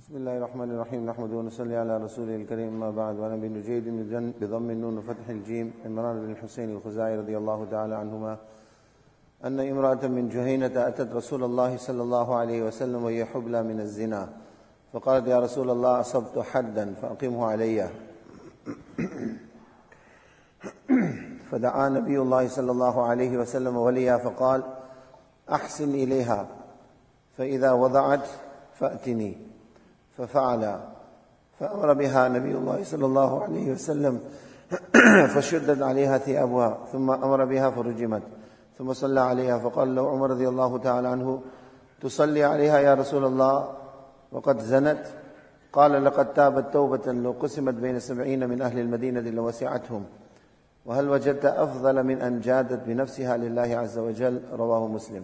بسم الله الرحمن الرحيم نحمده ونصلي على رسوله الكريم ما بعد. وعن ابن نجيد بضم النون وفتح الجيم عمران بن الحسين الخزاعي رضي الله تعالى عنهما أن امرأة من جهينة أتت رسول الله صلى الله عليه وسلم وهي حبلى من الزنا، فقالت يا رسول الله أصبت حدا فأقمه علي. فدعا نبي الله صلى الله عليه وسلم وليها فقال أحسن إليها فإذا وضعت فأتني، ففعل، فأمر بها نبي الله صلى الله عليه وسلم فشدت عليها ثيابها، ثم أمر بها فرجمت، ثم صلى عليها. فقال له عمر رضي الله تعالى عنه تصلي عليها يا رسول الله وقد زنت؟ قال لقد تابت توبة لو قسمت بين 70 من أهل المدينة لوسعتهم، وهل وجدت أفضل من أن جادت بنفسها لله عز وجل؟ رواه Muslim.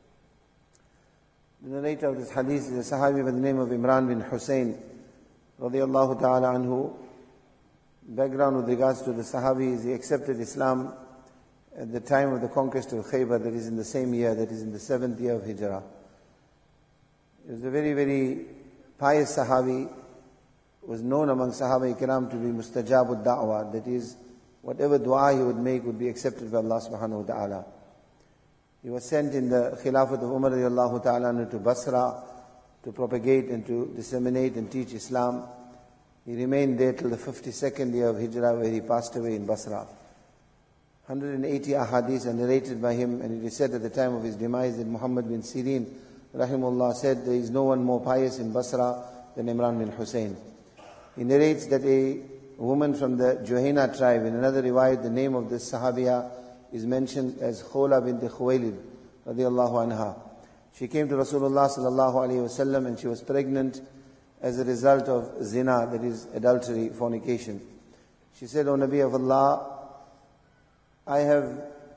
The narrator of this hadith is a Sahabi by the name of Imran bin Hussein radiyallahu ta'ala anhu. Background with regards to the Sahabi is he accepted Islam at the time of the conquest of Khaybar, that is in the same year, that is in the 7th year of Hijrah. He was a very, very pious Sahabi, was known among Sahaba Ikram to be mustajabud da'wah, that is, whatever dua he would make would be accepted by Allah subhanahu wa ta'ala. He was sent in the Khilafat of Umar radiallahu ta'ala to Basra to propagate and to disseminate and teach Islam. He remained there till the 52nd year of Hijrah, where he passed away in Basra. 180 ahadith are narrated by him, and it is said at the time of his demise that Muhammad bin Sirin rahimahullah said there is no one more pious in Basra than Imran bin Hussein. He narrates that a woman from the Juhayna tribe, in another riwayat the name of this Sahabiya is mentioned as Khawla bint Khuwaylid radiyallahu anha. She came to Rasulullah sallallahu alayhi wasallam and she was pregnant as a result of zina, that is adultery, fornication. She said, O Nabi of Allah, I have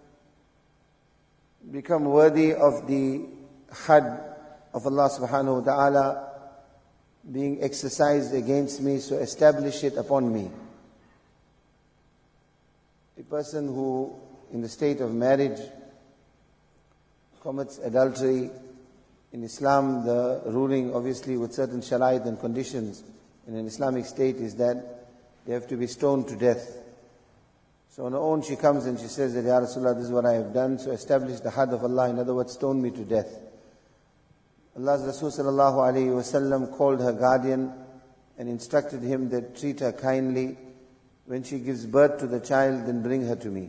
become worthy of the had of Allah subhanahu wa ta'ala being exercised against me, so establish it upon me. A person who in the state of marriage commits adultery, in Islam the ruling obviously with certain sharait and conditions in an Islamic state is that they have to be stoned to death. So on her own she comes and she says that Ya Rasulullah, this is what I have done, so establish the had of Allah, in other words stone me to death. Allah's Rasul sallallahu alayhi wasallam called her guardian and instructed him that treat her kindly. When she gives birth to the child, then bring her to me.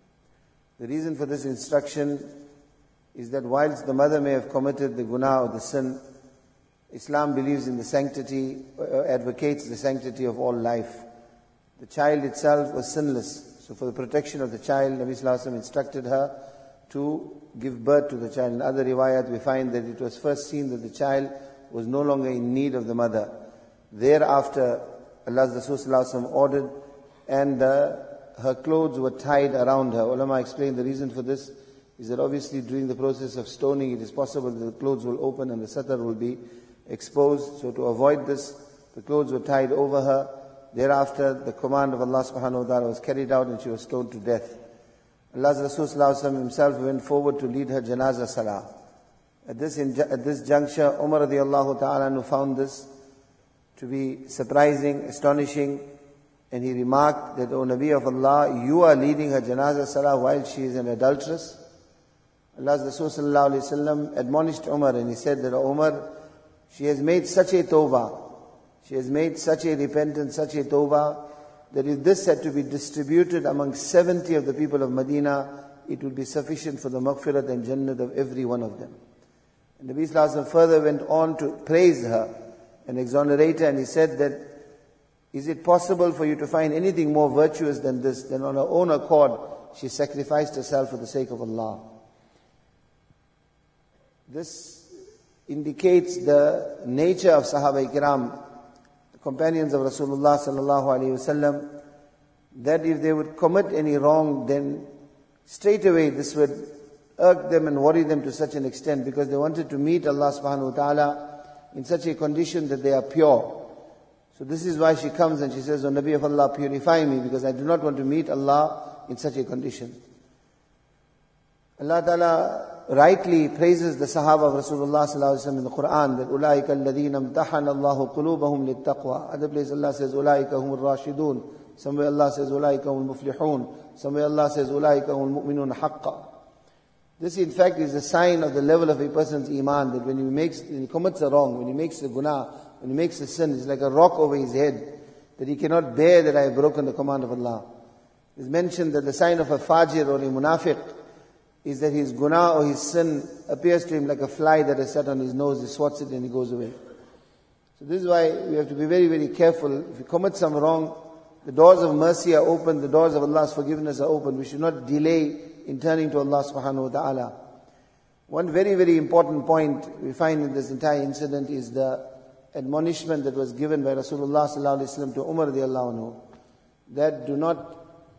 The reason for this instruction is that whilst the mother may have committed the guna or the sin, Islam believes in the sanctity, advocates the sanctity of all life. The child itself was sinless. So for the protection of the child, Nabi Sallallahu Alaihi Wasallam instructed her to give birth to the child. In other riwayat we find that it was first seen that the child was no longer in need of the mother. Thereafter, Allah's Rasul Sallallahu Alaihi Wasallam ordered, and her clothes were tied around her. Ulama explained the reason for this is that obviously during the process of stoning it is possible that the clothes will open and the satar will be exposed. So to avoid this, the clothes were tied over her. Thereafter the command of Allah subhanahu wa ta'ala was carried out and she was stoned to death. Allah's Rasul sallallahu alaihi wasallam himself went forward to lead her janazah salah. At this juncture, Umar radiallahu ta'ala found this to be surprising, astonishing, and he remarked that, O Nabi of Allah, you are leading her janazah salah while she is an adulteress. Allah's Rasul sallallahu alayhi wasallam admonished Umar and he said that, O Umar, she has made such a tawbah, she has made such a repentance, such a tawbah, that if this had to be distributed among 70 of the people of Medina, it would be sufficient for the maghfirat and jannat of every one of them. And Nabi sallallahu alayhi wasallam further went on to praise her and exonerate her, and he said that, is it possible for you to find anything more virtuous than this? Then on her own accord, she sacrificed herself for the sake of Allah. This indicates the nature of Sahaba Ikram, the companions of Rasulullah sallallahu alaihi wasallam, that if they would commit any wrong, then straight away this would irk them and worry them to such an extent, because they wanted to meet Allah subhanahu wa ta'ala in such a condition that they are pure. So this is why she comes and she says, O Nabi of Allah, purify me, because I do not want to meet Allah in such a condition. Allah Ta'ala rightly praises the Sahaba of Rasulullah sallallahu alaihi wasallam in the Quran that أُولَٰئِكَ الَّذِينَ امْتَحَنَ اللَّهُ قُلُوبَهُمْ لِلتَّقْوَى. Other place Allah says أُولَٰئِكَ هُمُ الرَّاشِدُونَ. Somewhere Allah says أُولَٰئِكَ هُمُ الْمُفْلِحُونَ. Somewhere Allah says أُولَٰئِكَ هُمُ الْمُؤْمِنُونَ حَقًّا. This in fact is a sign of the level of a person's iman, that when he commits a wrong, when he makes a guna, when he makes a sin, it's like a rock over his head, that he cannot bear that I have broken the command of Allah. It's mentioned that the sign of a fajir or a munafiq is that his guna or his sin appears to him like a fly that has sat on his nose, he swats it and he goes away. So this is why we have to be very, very careful. If we commit some wrong, the doors of mercy are open, the doors of Allah's forgiveness are open. We should not delay in turning to Allah subhanahu wa ta'ala. One very, very important point we find in this entire incident is the admonishment that was given by Rasulullah sallallahu alaihi wasallam to Umar radiallahu anhu, that do not,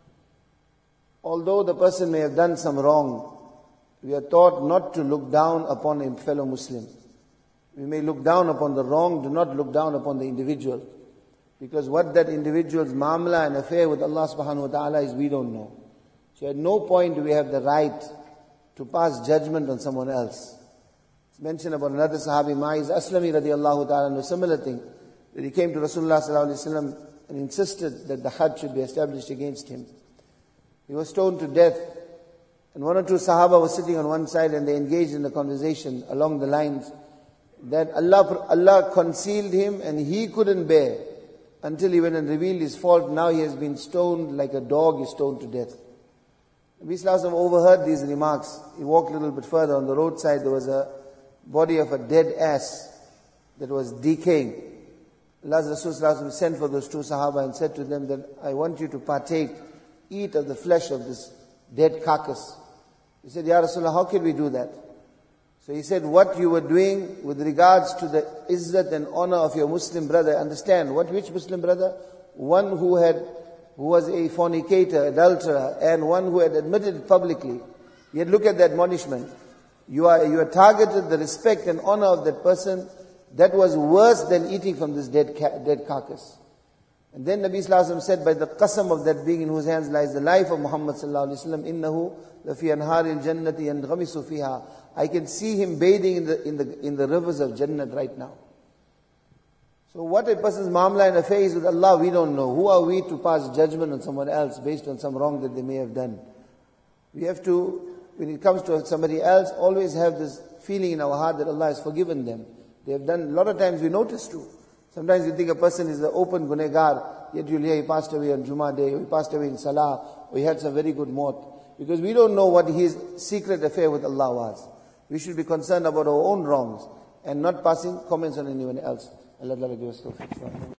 although the person may have done some wrong, we are taught not to look down upon a fellow Muslim. We may look down upon the wrong, do not look down upon the individual. Because what that individual's mamla and affair with Allah subhanahu wa ta'ala is, we don't know. So at no point do we have the right to pass judgment on someone else. It's mentioned about another Sahabi, Ma'iz Aslami radiallahu ta'ala, a similar thing, that he came to Rasulullah sallallahu alaihi wasallam and insisted that the Hajj should be established against him. He was stoned to death. And one or two Sahaba were sitting on one side and they engaged in a conversation along the lines that Allah concealed him and he couldn't bear until he went and revealed his fault. Now he has been stoned like a dog is stoned to death. Nabi Sallallahu Alaihi Wasallam overheard these remarks. He walked a little bit further. On the roadside there was a body of a dead ass that was decaying. Allah's Rasul Sallallahu Alaihi Wasallam sent for those two Sahaba and said to them that I want you to eat of the flesh of this dead carcass. He said, Ya Rasulullah, how can we do that? So he said, what you were doing with regards to the izzat and honor of your Muslim brother, understand, which Muslim brother? One who was a fornicator, adulterer, and one who had admitted it publicly. Yet look at that admonishment. You are targeted the respect and honor of that person. That was worse than eating from this dead carcass. And then Nabi Sallallahu Alaihi Wasallam said, by the qasam of that being in whose hands lies the life of Muhammad Sallallahu Alaihi Wasallam, innahu lafi anharil jannati yanghamisu fiha. I can see him bathing in the rivers of Jannat right now. So what a person's mamla and affair is with Allah, we don't know. Who are we to pass judgment on someone else based on some wrong that they may have done? We have to, when it comes to somebody else, always have this feeling in our heart that Allah has forgiven them. They have done, a lot of times we notice too. Sometimes you think a person is an open gunegar, yet you'll hear he passed away on Jummah day, or he passed away in Salah, or he had some very good maut. Because we don't know what his secret affair with Allah was. We should be concerned about our own wrongs and not passing comments on anyone else. Allah give us tawfiq.